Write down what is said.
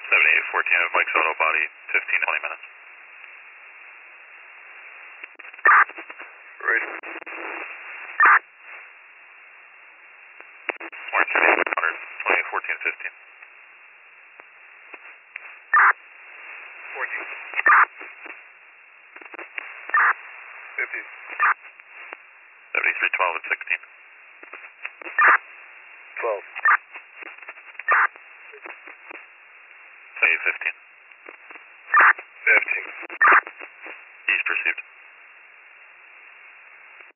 7814 of Mike's Auto Body, 15 to 20 minutes. Right. Orange 7800, 2814, 15. 14. 50. 7312 at 16. 12. 7815.